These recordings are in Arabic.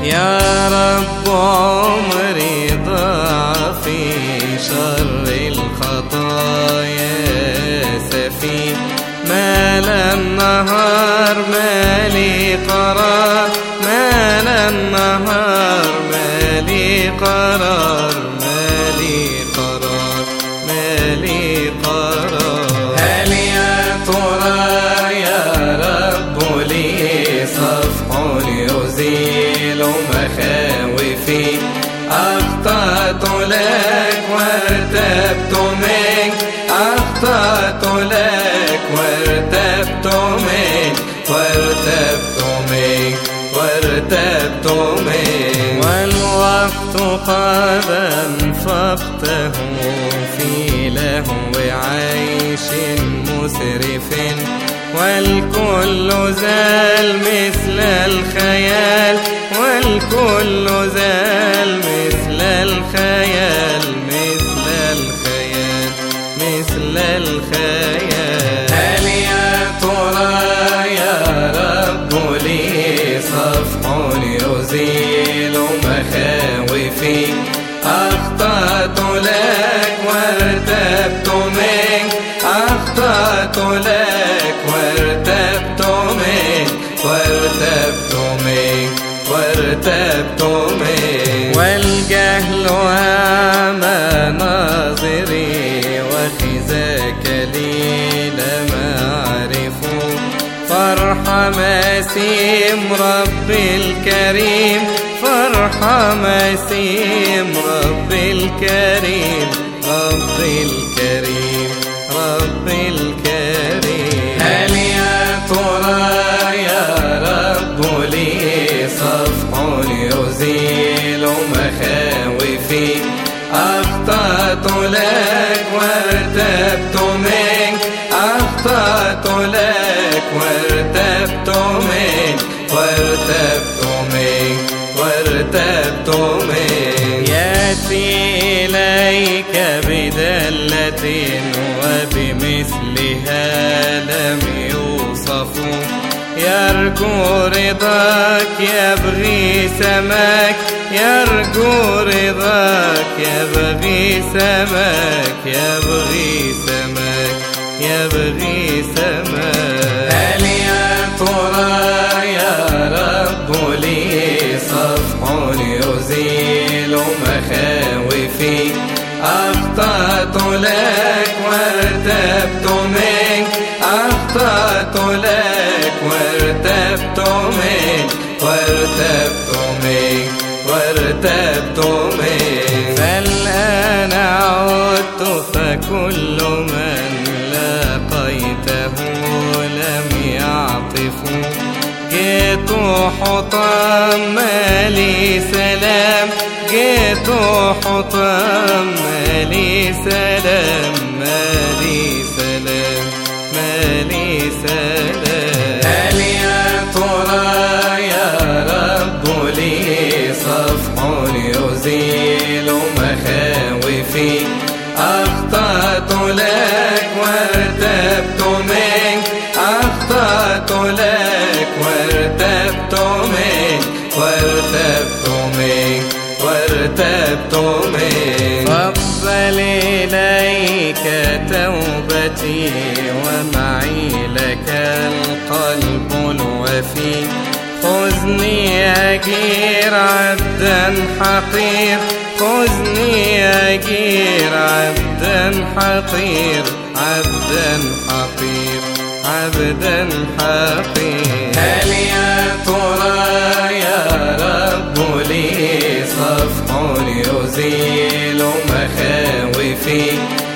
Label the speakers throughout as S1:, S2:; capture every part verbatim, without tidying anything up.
S1: يا رب عمري ضاع في شر الخطايا سفيه، مال النهار مالي قرار، مال النهار مالي قرار، مالي قرار، مالي قرار. هل يا ترى يا رب لي صفح يزيل مخاوفي؟ أخطأت لك وارتبت منك، أخطأت لك وارتبت منك، وارتبت منك، وارتبت منك. والوقت قد انفقته في لهو عيش مسرف، والكل زال مثل الخيال، والكل زال مثل الخيال، مثل الخيال، مثل الخيال. هل يا ترى يا رب لي صفح يزيل مخاوفي؟ أخطأت لك وارتبت منك، أخطأت لك وارتبت منك، وارتبت منك، وارتبت منك. والجهل أعمى ناظري وخزاك لي لم أعرف، فرح مسيم ربي الكريم، فرح مسيم ربي الكريم، ربي الكريم، ربي الكريم. هل يا ترى يا رب لي صفح يزيل مخاوفي؟ أخطأت لك وارتبت منك، أخطأت لك وارتبت منك، وارتبت منك، وارتبت منك. يأتي إليك بدلة وبمثلها لم يوصف، يرجو رضاك يبغي سماك، يرجو رضاك يبغي سماك، يبغي سماك، يبغي سماك. هل يا ترى يا رب لي صفح يزيل مخاوفي؟ أخطأت لك وارتبت منك، أخطأت لك وارتبت منك، وارتبت منك، وارتبت منك. فالآن عدت فكل من لاقيته لم يعطف، جئت حطام مالي سلام، جئت حطام مالي سلام، مالي سلام، مالي سلام. هل يا ترى يا رب لي صفح يزيل مخاوفي؟ أخطأت لك وارتبت منك، أخطأت لك وارتبت منك، وارتبت منك، وارتبت منك. فاقبل إليك توبتي ومعي لك القلب الوفي، خذني أجير عبدا حقير، خذني أجير عبدا حقير، عبدا حقير، عبدا حقير. هل يا ترى يا رب لي صفح يزيل مخاوفي؟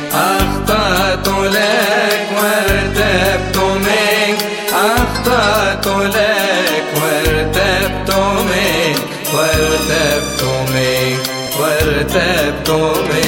S1: أخطأت لك وارتبت منك، أخطأت لك وارتبت منك، وارتبت منك، وارتبت منك.